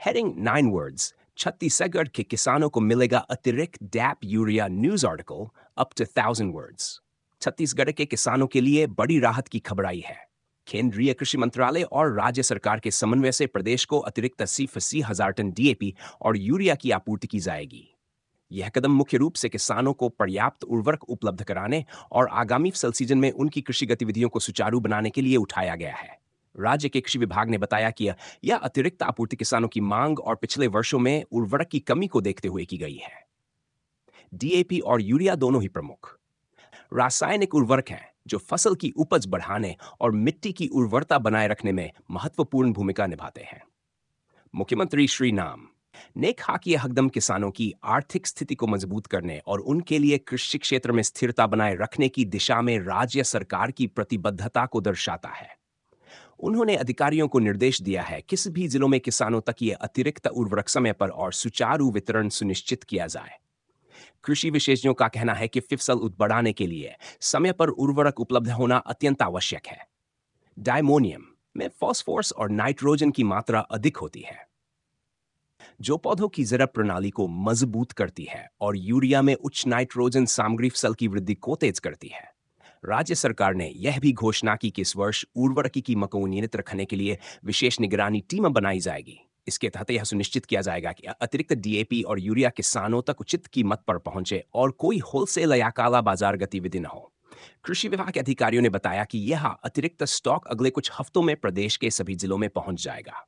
Heading 9 words. Chhattisgarh के किसानों को मिलेगा अतिरिक्त DAP urea news article up to 1000 words. Chhattisgarh के किसानों के लिए बड़ी राहत की खबर आई है। केंद्रीय कृषि मंत्रालय और राज्य सरकार के समन्वय से प्रदेश को अतिरिक्त 80,000 टन डीएपी और यूरिया की आपूर्ति की जाएगी। यह कदम मुख्य रूप से किसानों को पर्याप्त उर्वरक उपलब्ध कराने और आगामी फसल सीजन में उनकी कृषि गतिविधियों को सुचारू बनाने के लिए उठाया गया है। राज्य के कृषि विभाग ने बताया कि यह अतिरिक्त आपूर्ति किसानों की मांग और पिछले वर्षों में उर्वरक की कमी को देखते हुए की गई है। डीएपी और यूरिया दोनों ही प्रमुख रासायनिक उर्वरक हैं जो फसल की उपज बढ़ाने और मिट्टी की उर्वरता बनाए रखने में महत्वपूर्ण भूमिका निभाते हैं। मुख्यमंत्री श्री नाम ने कहा कि यह कदम किसानों की आर्थिक स्थिति को मजबूत करने और उनके लिए कृषि क्षेत्र में स्थिरता बनाए रखने की दिशा में राज्य सरकार की प्रतिबद्धता को दर्शाता है। उन्होंने अधिकारियों को निर्देश दिया है किसी भी जिलों में किसानों तक ये अतिरिक्त उर्वरक समय पर और सुचारू वितरण सुनिश्चित किया जाए। कृषि विशेषज्ञों का कहना है कि फसल बढ़ाने के लिए समय पर उर्वरक उपलब्ध होना अत्यंत आवश्यक है। डायमोनियम में फास्फोरस और नाइट्रोजन की मात्रा अधिक होती है जो पौधों की जड़ प्रणाली को मजबूत करती है, और यूरिया में उच्च नाइट्रोजन सामग्री फसल की वृद्धि को तेज करती है। राज्य सरकार ने यह भी घोषणा की कि इस वर्ष उर्वरक की मात्रा को नियंत्रित रखने के लिए विशेष निगरानी टीम बनाई जाएगी। इसके तहत यह सुनिश्चित किया जाएगा कि अतिरिक्त डीएपी और यूरिया किसानों तक उचित कीमत पर पहुंचे और कोई होलसेल या काला बाजार गतिविधि न हो। कृषि विभाग के अधिकारियों ने बताया कि यह अतिरिक्त स्टॉक अगले कुछ हफ्तों में प्रदेश के सभी जिलों में पहुंच जाएगा।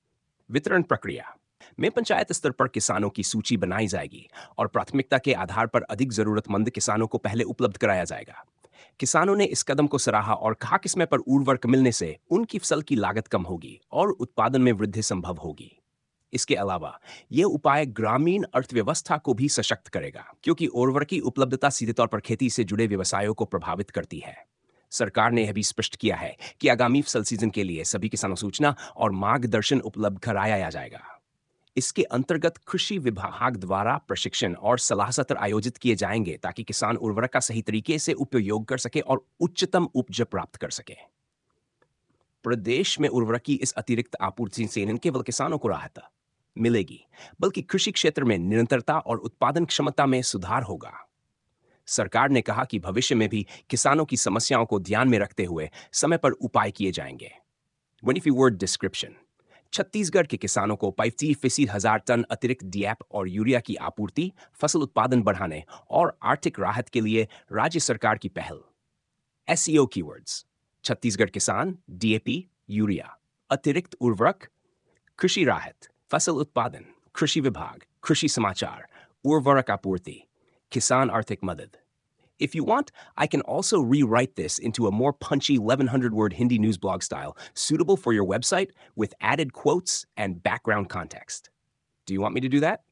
वितरण प्रक्रिया में पंचायत स्तर पर किसानों की सूची बनाई जाएगी और प्राथमिकता के आधार पर अधिक जरूरतमंद किसानों को पहले उपलब्ध कराया जाएगा। किसानों ने इस कदम को सराहा और कहा कि समय पर उर्वरक मिलने से उनकी फसल की लागत कम होगी और उत्पादन में वृद्धि संभव होगी। इसके अलावा यह उपाय ग्रामीण अर्थव्यवस्था को भी सशक्त करेगा, क्योंकि उर्वरक की उपलब्धता सीधे तौर पर खेती से जुड़े व्यवसायों को प्रभावित करती है। सरकार ने यह भी स्पष्ट किया है कि आगामी फसल सीजन के लिए सभी किसानों को सूचना और मार्गदर्शन उपलब्ध कराया जाएगा। इसके अंतर्गत कृषि विभाग द्वारा प्रशिक्षण और सलाह सत्र आयोजित किए जाएंगे ताकि किसान उर्वरक का सही तरीके से उपयोग कर सके और उच्चतम उपज प्राप्त कर सके। प्रदेश में उर्वरक की इस अतिरिक्त आपूर्ति से न केवल किसानों को राहत मिलेगी, बल्कि कृषि क्षेत्र में निरंतरता और उत्पादन क्षमता में सुधार होगा। सरकार ने कहा कि भविष्य में भी किसानों की समस्याओं को ध्यान में रखते हुए समय पर उपाय किए जाएंगे। 24 वर्ड डिस्क्रिप्शन। छत्तीसगढ़ के किसानों को 50,000 टन अतिरिक्त डीएपी और यूरिया की आपूर्ति, फसल उत्पादन बढ़ाने और आर्थिक राहत के लिए राज्य सरकार की पहल। एसईओ कीवर्ड्स: छत्तीसगढ़ किसान, डीएपी, यूरिया, अतिरिक्त उर्वरक, कृषि राहत, फसल उत्पादन, कृषि विभाग, कृषि समाचार, उर्वरक आपूर्ति, किसान आर्थिक मदद। If you want, I can also rewrite this into a more punchy 1100-word Hindi news blog style suitable for your website with added quotes and background context. Do you want me to do that?